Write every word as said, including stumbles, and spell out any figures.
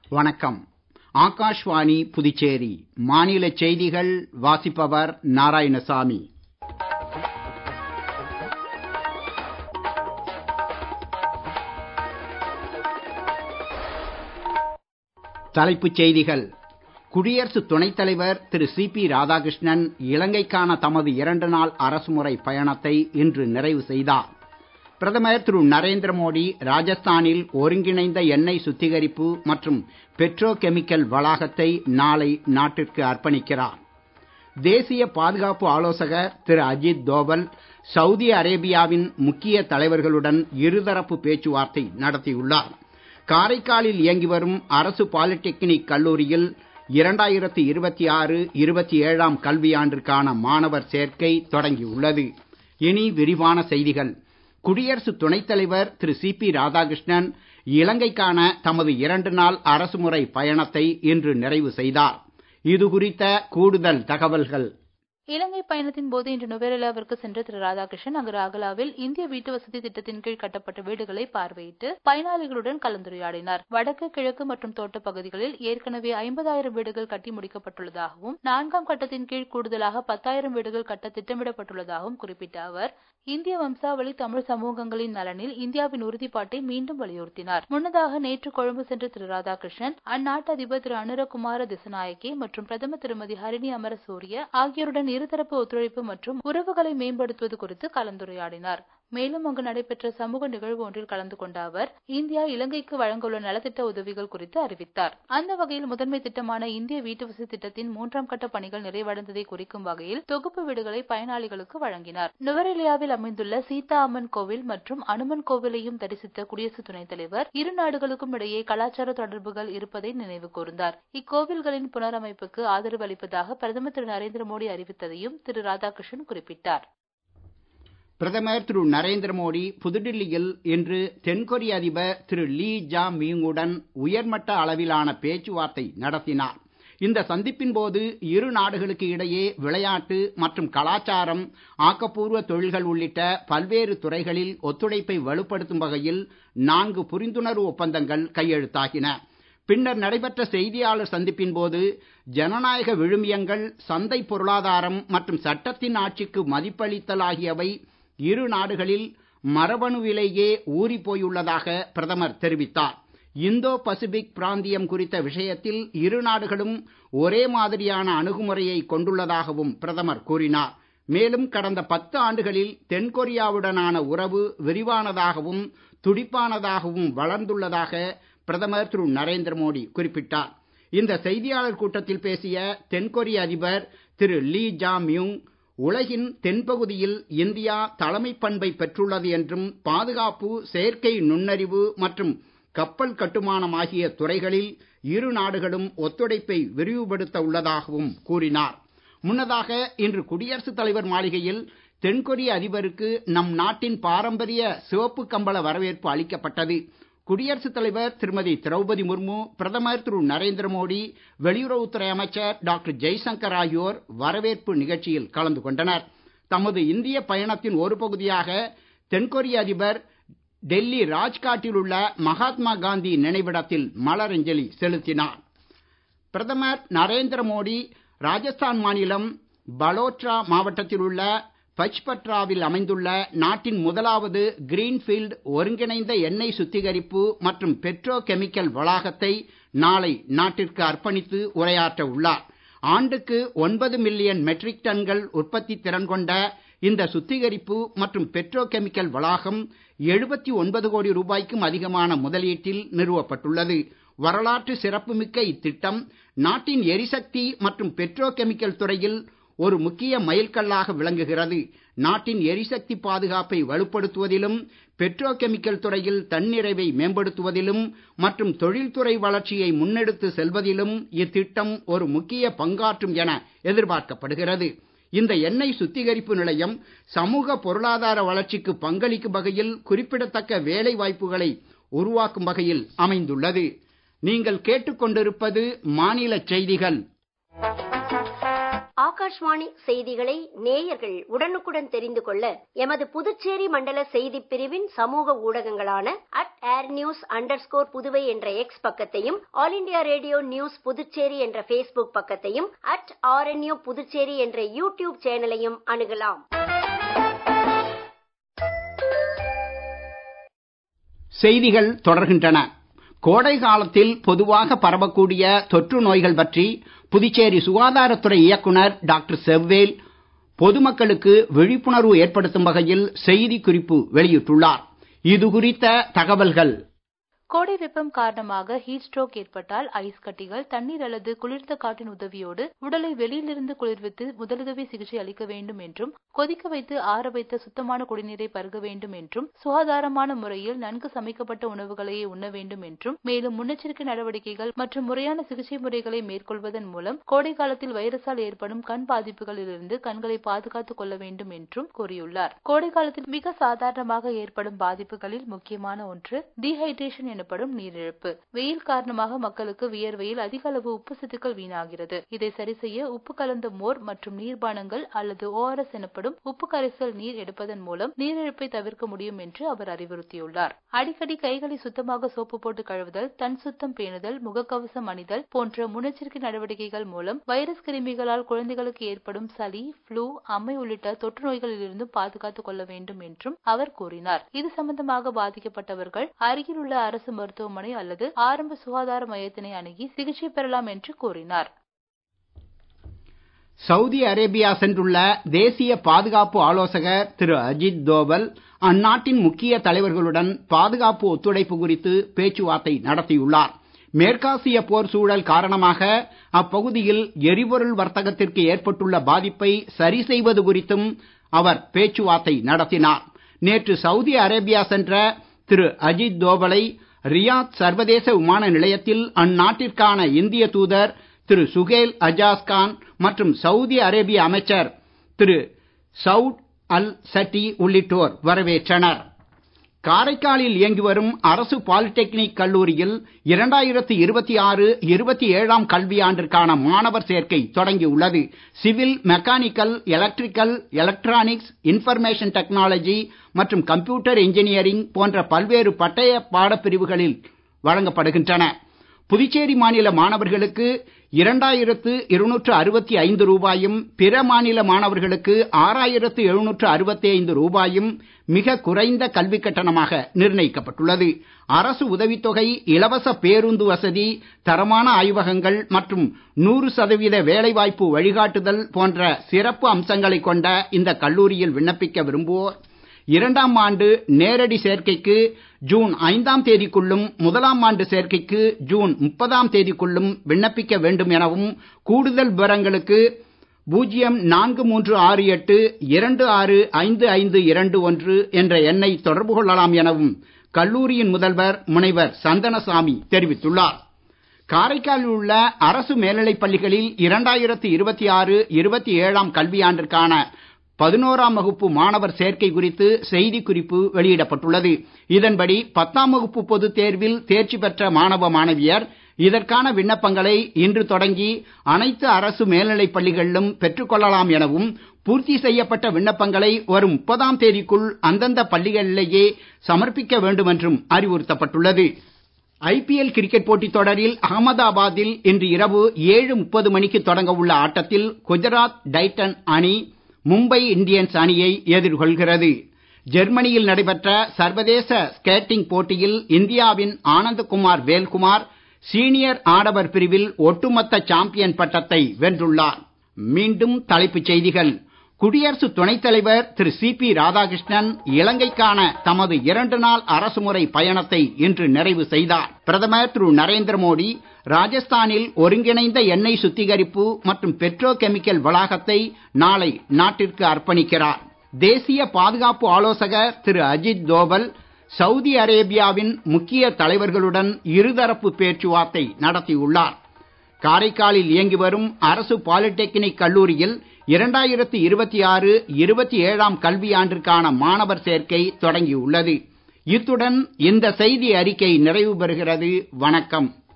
வணக்கம். ஆகாஷ்வாணி புதுச்சேரி மாநில செய்திகள் வாசிப்பவர் நாராயணசாமி. தலைப்புச் செய்திகள். குடியரசு துணைத் தலைவர் திரு சி பி ராதாகிருஷ்ணன் இலங்கைக்கான தமது இரண்டு நாள் அரசுமுறை பயணத்தை இன்று நிறைவு செய்தார். பிரதமர் திரு நரேந்திர மோடி ராஜஸ்தானில் ஒருங்கிணைந்த எண்ணெய் சுத்திகரிப்பு மற்றும் பெட்ரோ கெமிக்கல் வளாகத்தை நாளை நாட்டிற்கு அர்ப்பணிக்கிறார். தேசிய பாதுகாப்பு ஆலோசகர் திரு அஜித் தோவல் சவுதி அரேபியாவின் முக்கிய தலைவர்களுடன் இருதரப்பு பேச்சுவார்த்தை நடத்தியுள்ளார். காரைக்காலில் இயங்கி வரும் அரசு பாலிடெக்னிக் கல்லூரியில் இரண்டாயிரத்து இருபத்தி ஆறு இருபத்தி ஏழாம் கல்வியாண்டிற்கான மாணவர் சேர்க்கை தொடங்கியுள்ளது. இனி விரிவான செய்திகள். குடியரசு துணைத் தலைவர் திரு சி பி ராதாகிருஷ்ணன் இலங்கைக்கான தமது இரண்டு நாள் அரசுமுறை பயணத்தை இன்று நிறைவு செய்தார். இது குறித்த கூடுதல் தகவல்கள். இலங்கை பயணத்தின் போது இன்று நுவரெலியாவிற்கு சென்ற திரு ராதாகிருஷ்ணன் அங்கு அகலாவில் இந்திய வீட்டு வசதி திட்டத்தின் கீழ் கட்டப்பட்ட வீடுகளை பார்வையிட்டு பயனாளிகளுடன் கலந்துரையாடினார். வடக்கு, கிழக்கு மற்றும் தோட்ட பகுதிகளில் ஏற்கனவே ஐம்பதாயிரம் வீடுகள் கட்டி முடிக்கப்பட்டுள்ளதாகவும் நான்காம் கட்டத்தின் கீழ் கூடுதலாக பத்தாயிரம் வீடுகள் கட்ட திட்டமிடப்பட்டுள்ளதாகவும் குறிப்பிட்ட அவர் இந்திய வம்சாவளி தமிழ் சமூகங்களின் நலனில் இந்தியாவின் உறுதிப்பாட்டை மீண்டும் வலியுறுத்தினார். முன்னதாக நேற்று கொழும்பு சென்ற திரு ராதாகிருஷ்ணன் அந்நாட்டு அதிபர் திரு அனுரகுமார திசநாயக்கே மற்றும் பிரதமர் திருமதி ஹரிணி அமரசூரிய ஆகியோருடன் இருதரப்பு ஒத்துழைப்பு மற்றும் உறவுகளை மேம்படுத்துவது குறித்து கலந்துரையாடினார். மேலும் அங்கு நடைபெற்ற சமூக நிகழ்வு ஒன்றில் கலந்து கொண்ட அவர் இந்தியா இலங்கைக்கு வழங்கவுள்ள நலத்திட்ட உதவிகள் குறித்து அறிவித்தார். அந்த வகையில் முதன்மை திட்டமான இந்திய வீட்டு வசதி திட்டத்தின் மூன்றாம் கட்ட பணிகள் நிறைவடைந்ததை குறிக்கும் வகையில் தொகுப்பு வீடுகளை பயனாளிகளுக்கு வழங்கினார். நுவரெலியாவில் அமைந்துள்ள சீதா அம்மன் கோவில் மற்றும் அனுமன் கோவிலையும் தரிசித்த குடியரசு துணைத் தலைவர் இரு நாடுகளுக்கும் இடையே கலாச்சார தொடர்புகள் இருப்பதை நினைவு கூர்ந்தார். இக்கோவில்களின் புனரமைப்புக்கு ஆதரவு அளிப்பதாக பிரதமர் திரு நரேந்திர மோடி அறிவித்ததையும் திரு ராதாகிருஷ்ணன் குறிப்பிட்டார். பிரதமர் திரு நரேந்திர மோடி புதுடில்லியில் இன்று தென்கொரிய அதிபர் திரு லீ ஜா மியுங்குடன் உயர்மட்ட அளவிலான பேச்சுவார்த்தை நடத்தினார். இந்த சந்திப்பின் போது இரு நாடுகளுக்கு இடையே விளையாட்டு மற்றும் கலாச்சாரம், ஆக்கப்பூர்வ தொழில்கள் உள்ளிட்ட பல்வேறு துறைகளில் ஒத்துழைப்பை வலுப்படுத்தும் வகையில் நான்கு புரிந்துணர்வு ஒப்பந்தங்கள் கையெழுத்தாகின. பின்னர் நடைபெற்ற செய்தியாளர் சந்திப்பின் போது ஜனநாயக விழுமியங்கள், சந்தை பொருளாதாரம் மற்றும் சட்டத்தின் ஆட்சிக்கு மதிப்பளித்தல் ஆகியவை இரு நாடுகளில் மரபணுவிலேயே ஊறி போயுள்ளதாக பிரதமர் தெரிவித்தார். இந்தோ பசிபிக் பிராந்தியம் குறித்த விஷயத்தில் இரு நாடுகளும் ஒரே மாதிரியான அணுகுமுறையை கொண்டுள்ளதாகவும் பிரதமர் கூறினார். மேலும் கடந்த பத்து ஆண்டுகளில் தென்கொரியாவுடனான உறவு விரிவானதாகவும் துடிப்பானதாகவும் வளர்ந்துள்ளதாக பிரதமர் திரு நரேந்திர மோடி குறிப்பிட்டார். இந்த செய்தியாளர் கூட்டத்தில் பேசிய தென்கொரிய அதிபர் திரு லீ ஜா மியுங் உலகின் தென்பகுதியில் இந்தியா தலைமை பண்பை பெற்றுள்ளது என்றும் பாதுகாப்பு, செயற்கை நுண்ணறிவு மற்றும் கப்பல் கட்டுமானம் ஆகிய துறைகளில் இரு நாடுகளும் ஒத்துழைப்பை விரிவுபடுத்த உள்ளதாகவும் கூறினார். முன்னதாக இன்று குடியரசுத் தலைவர் மாளிகையில் தென்கொரிய அதிபருக்கு நம் நாட்டின் பாரம்பரிய சிவப்பு கம்பள வரவேற்பு அளிக்கப்பட்டது. குடியரசுத் தலைவர் திருமதி திரௌபதி முர்மு, பிரதமர் திரு நரேந்திர மோடி, வெளியுறவுத்துறை அமைச்சர் டாக்டர் ஜெய்சங்கர் ஆகியோர் வரவேற்பு நிகழ்ச்சியில் கலந்து கொண்டனர். தமது இந்திய பயணத்தின் ஒரு பகுதியாக தென்கொரிய அதிபர் டெல்லி ராஜ்காட்டில் உள்ள மகாத்மா காந்தி நினைவிடத்தில் மலரஞ்சலி செலுத்தினார். பிரதமர் நரேந்திர மோடி ராஜஸ்தான் மாநிலம் பலோட்ரா மாவட்டத்தில் உள்ள பச்பத்ராவில் அமைந்துள்ள நாட்டின் முதலாவது கிரீன்ஃபீல்டு ஒருங்கிணைந்த எண்ணெய் சுத்திகரிப்பு மற்றும் பெட்ரோ கெமிக்கல் வளாகத்தை நாளை நாட்டிற்கு அர்ப்பணித்து உரையாற்ற உள்ளார். ஆண்டுக்கு ஒன்பது மில்லியன் மெட்ரிக் டன்கள் உற்பத்தி திறன் கொண்ட இந்த சுத்திகரிப்பு மற்றும் பெட்ரோ கெமிக்கல் வளாகம் எழுபத்தி ஒன்பது கோடி ரூபாய்க்கும் அதிகமான முதலீட்டில் நிறுவப்பட்டுள்ளது. வரலாற்று சிறப்புமிக்க இத்திட்டம் நாட்டின் எரிசக்தி மற்றும் பெட்ரோ கெமிக்கல் துறையில் ஒரு முக்கிய மைல்கல்லாக விளங்குகிறது. நாட்டின் எரிசக்தி பாதுகாப்பை வலுப்படுத்துவதிலும், பெட்ரோ கெமிக்கல் துறையில் தன்னிறைவை மேம்படுத்துவதிலும் மற்றும் தொழில்துறை வளர்ச்சியை முன்னெடுத்து செல்வதிலும் இத்திட்டம் ஒரு முக்கிய பங்காற்றும் என எதிர்பார்க்கப்படுகிறது. இந்த எண்ணெய் சுத்திகரிப்பு நிலையம் சமூக பொருளாதார வளர்ச்சிக்கு பங்களிக்கும் வகையில் குறிப்பிடத்தக்க வேலை வாய்ப்புகளை உருவாக்கும் வகையில் அமைந்துள்ளது. நீங்கள் கேட்டுக்கொண்டிருப்பது மாநில செய்திகள். ஆகாஷ்வாணி செய்திகளை நேயர்கள் உடனுக்குடன் தெரிந்து கொள்ள எமது புதுச்சேரி மண்டல செய்தி பிரிவின் சமூக ஊடகங்களான at air news underscore Puduvai என்ற எக்ஸ் பக்கத்தையும், all India radio news Puducherry என்ற பேஸ்புக் பக்கத்தையும், அட் ஆர்என்யூ புதுச்சேரி என்ற யூடியூப் சேனலையும் அணுகலாம். செய்திகள் தொடர்கின்றன. கோடை காலத்தில் பொதுவாக பரவக்கூடிய தொற்று நோய்கள் பற்றி புதுச்சேரி சுகாதாரத்துறை இயக்குனர் டாக்டர் செவ்வேல் பொதுமக்களுக்கு விழிப்புணர்வு ஏற்படுத்தும் வகையில் செய்தி குறிப்பு வெளியிட்டுள்ளார். இது குறித்த தகவல்கள். கோடை வெப்பம் காரணமாக ஹீட் ஸ்ட்ரோக் ஏற்பட்டால் ஐஸ் கட்டிகள், தண்ணீர் அல்லது குளிர்ந்த காற்றின் உதவியோடு உடலை வெளியிலிருந்து குளிர்வித்து முதலுதவி சிகிச்சை அளிக்க வேண்டும் என்றும், கொதிக்க வைத்து ஆற வைத்த சுத்தமான குடிநீரை பருக வேண்டும் என்றும், சுகாதாரமான முறையில் நன்கு சமைக்கப்பட்ட உணவுகளையே உண்ண வேண்டும் என்றும், மேலும் முன்னெச்சரிக்கை நடவடிக்கைகள் மற்றும் முறையான சிகிச்சை முறைகளை மேற்கொள்வதன் மூலம் கோடை காலத்தில் வைரஸால் ஏற்படும் கண் பாதிப்புகளிலிருந்து கண்களை பாதுகாத்துக் கொள்ள வேண்டும் என்றும் கூறியுள்ளார். கோடை காலத்தில் மிக சாதாரணமாக ஏற்படும் பாதிப்புகளில் முக்கியமான ஒன்று டீஹைட்ரேஷன் எனப்படும் நீரிழப்பு. வெயில் காரணமாக மக்களுக்கு வியர்வையில் அதிக அளவு உப்பு சத்துக்கள் வீணாகிறது. இதை சரி செய்ய உப்பு கலந்த மோர் மற்றும் நீர்பானங்கள் அல்லது ஓஆர்எஸ் எனப்படும் உப்பு கரைசல் நீர் எடுப்பதன் மூலம் நீரிழப்பை தவிர்க்க முடியும் என்று அவர் அறிவுறுத்தியுள்ளார். அடிக்கடி கைகளை சுத்தமாக சோப்பு போட்டு கழுவுதல், தன் சுத்தம் பேணுதல், முகக்கவசம் அணிதல் போன்ற முன்னெச்சரிக்கை நடவடிக்கைகள் மூலம் வைரஸ் கிருமிகளால் குழந்தைகளுக்கு ஏற்படும் சளி, ஃப்ளூ, அம்மை உள்ளிட்ட தொற்று நோய்களிலிருந்து பாதுகாத்துக் கொள்ள வேண்டும் என்றும் அவர் கூறினார். இது சம்பந்தமாக பாதிக்கப்பட்டவர்கள் அருகில் உள்ள அரசு மருத்துவமனை அல்லது ஆரம்ப சுகாதார மையத்தினை அணுகி சிகிச்சை பெறலாம் என்று கூறினார். சவுதி அரேபியா சென்றுள்ள தேசிய பாதுகாப்பு ஆலோசகர் திரு அஜித் தோவல் அந்நாட்டின் முக்கிய தலைவர்களுடன் பாதுகாப்பு ஒத்துழைப்பு குறித்து பேச்சுவார்த்தை நடத்தியுள்ளார். மேற்காசிய போர் சூழல் காரணமாக அப்பகுதியில் எரிபொருள் வர்த்தகத்திற்கு ஏற்பட்டுள்ள பாதிப்பை சரி செய்வது குறித்தும் அவர் பேச்சுவார்த்தை நடத்தினார். நேற்று சவுதி அரேபியா சென்ற திரு அஜித் தோவலை ரியாத் சர்வதேச விமான நிலையத்தில் அந்நாட்டிற்கான இந்திய தூதர் திரு சுஹேல் அஜாஸ் கான் மற்றும் சவுதி அரேபிய அமைச்சர் திரு சவுட் அல் சட்டி உள்ளிட்டோர் வரவேற்றனர். காரைக்காலில் இயங்கி வரும் அரசு பாலிடெக்னிக் கல்லூரியில் இரண்டாயிரத்து இருபத்தி ஆறு இருபத்தி ஏழாம் கல்வியாண்டிற்கான மாணவர் சேர்க்கை தொடங்கியுள்ளது. Civil, mechanical, electrical, electronics, information technology மற்றும் கம்ப்யூட்டர் இன்ஜினியரிங் போன்ற பல்வேறு பட்டய பாடப்பிரிவுகளில் வழங்கப்படுகின்றன. புதுச்சேரி மாநில மாணவர்களுக்கு இரண்டாயிரத்து இருநூற்று அறுபத்தி ஐந்து ரூபாயும், பிற மாநில மாணவர்களுக்கு ஆறாயிரத்து எழுநூற்று அறுபத்தி ஐந்து ரூபாயும் மிக குறைந்த கல்வி கட்டணமாக நிர்ணயிக்கப்பட்டுள்ளது. அரசு உதவித்தொகை, இலவச பேருந்து வசதி, தரமான ஆய்வகங்கள் மற்றும் நூறு சதவீத வேலைவாய்ப்பு வழிகாட்டுதல் போன்ற சிறப்பு அம்சங்களை கொண்ட இந்த கல்லூரியில் விண்ணப்பிக்க விரும்புவோர் இரண்டாம் ஆண்டு நேரடி சேர்க்கைக்கு ஜூன் ஐந்தாம் தேதிக்குள்ளும், முதலாம் ஆண்டு சேர்க்கைக்கு ஜூன் முப்பதாம் தேதிக்குள்ளும் விண்ணப்பிக்க வேண்டும் எனவும், கூடுதல் விவரங்களுக்கு பூஜ்ஜியம் நான்கு மூன்று ஆறு எட்டு இரண்டு ஆறு ஐந்து ஐந்து இரண்டு ஒன்று என்ற எண்ணை தொடர்பு கொள்ளலாம் எனவும் கல்லூரியின் முதல்வர் முனைவர் சந்தனசாமி தெரிவித்துள்ளார். காரைக்காலில் உள்ள அரசு மேல்நிலைப் பள்ளிகளில் இரண்டாயிரத்து இருபத்தி ஆறு இருபத்தி ஏழாம் கல்வியாண்டிற்கான பதினோராம் வகுப்பு மாணவர் சேர்க்கை குறித்து செய்தி குறிப்பு வெளியிடப்பட்டுள்ளது. இதன்படி பத்தாம் வகுப்பு பொதுத் தேர்வில் தேர்ச்சி பெற்ற மாணவ மாணவியர் இதற்கான விண்ணப்பங்களை இன்று தொடங்கி அனைத்து அரசு மேல்நிலைப் பள்ளிகளிலும் பெற்றுக் கொள்ளலாம் எனவும், பூர்த்தி செய்யப்பட்ட விண்ணப்பங்களை வரும் முப்பதாம் தேதிக்குள் அந்தந்த பள்ளிகளிலேயே சமர்ப்பிக்க வேண்டும் என்றும் அறிவுறுத்தப்பட்டுள்ளது. ஐபிஎல் கிரிக்கெட் போட்டித் தொடரில் அகமதாபாத்தில் இன்று இரவு ஏழு முப்பது மணிக்கு தொடங்க உள்ள ஆட்டத்தில் குஜராத் டைட்டன் அணி மும்பை இந்தியன்ஸ் அணியை எதிர்கொள்கிறது. ஜெர்மனியில் நடைபெற்ற சர்வதேச ஸ்கேட்டிங் போட்டியில் இந்தியாவின் ஆனந்தகுமார் வேல்குமார் சீனியர் ஆடவர் பிரிவில் ஒட்டுமொத்த சாம்பியன் பட்டத்தை வென்றுள்ளார். மீண்டும் தலைப்புச் செய்திகள். குடியரசு துணைத் தலைவர் திரு சி பி ராதாகிருஷ்ணன் இலங்கைக்கான தமது இரண்டு நாள் அரசுமுறை பயணத்தை இன்று நிறைவு செய்தார். பிரதமர் திரு நரேந்திர மோடி ராஜஸ்தானில் ஒருங்கிணைந்த எண்ணெய் சுத்திகரிப்பு மற்றும் பெட்ரோ கெமிக்கல் வளாகத்தை நாளை நாட்டிற்கு அர்ப்பணிக்கிறார். தேசிய பாதுகாப்பு ஆலோசகர் திரு அஜித் தோவல் சவுதி அரேபியாவின் முக்கிய தலைவர்களுடன் இருதரப்பு பேச்சுவார்த்தை நடத்தியுள்ளார். காரைக்காலில் இயங்கி வரும் அரசு பாலிடெக்னிக் கல்லூரியில் இரண்டாயிரத்து இருபத்தி ஆறு இருபத்தி ஏழாம் கல்வியாண்டிற்கான மாணவர் சேர்க்கை தொடங்கியுள்ளது. இத்துடன் இந்த செய்தி அறிக்கை நிறைவு பெறுகிறது. வணக்கம்.